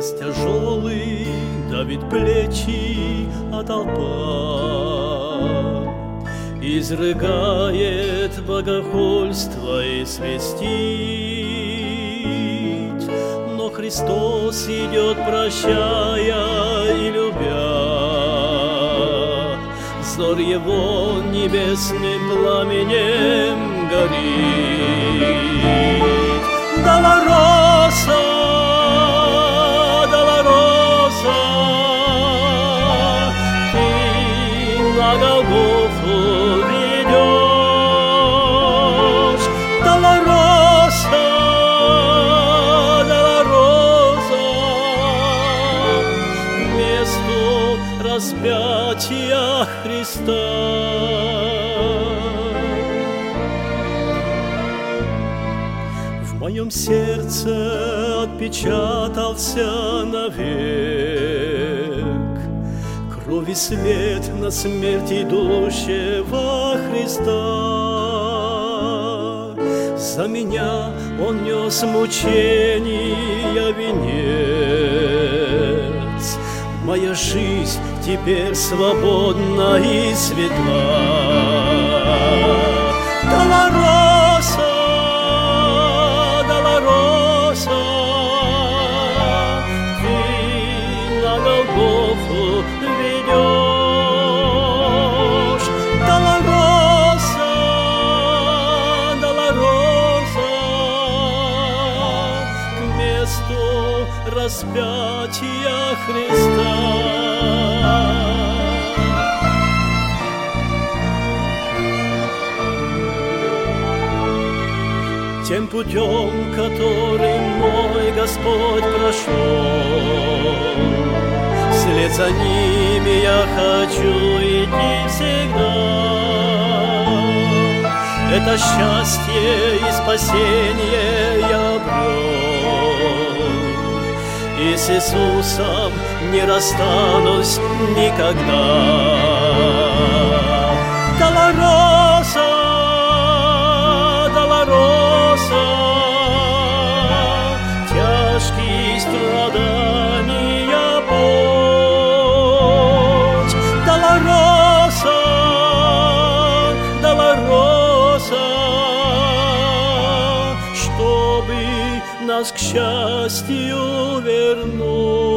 Крест тяжелый давит плечи, а толпа изрыгает богохульство и свистит. Но Христос идет, прощая и любя, взор Его небесным пламенем горит. Долороса, Долороса, ты на Голгофу ведешь. Долороса, Долороса, к месту распятия Христа. В моем сердце отпечатался навек крови след на смерть идущего Христа. За меня Он нес мучения венец. Моя жизнь теперь свободна и светла. Долороса, Долороса, ты на Голгофу ведешь. Долороса, Долороса, к месту распятия Христа. Тем путем, которым мой Господь прошел, вслед за ними я хочу идти всегда. Это счастье и спасение я обрел, и с Иисусом не расстанусь никогда. Долороса, Долороса, тяжкие страдания путь. Долороса, Долороса, чтобы нас к счастью вернуть.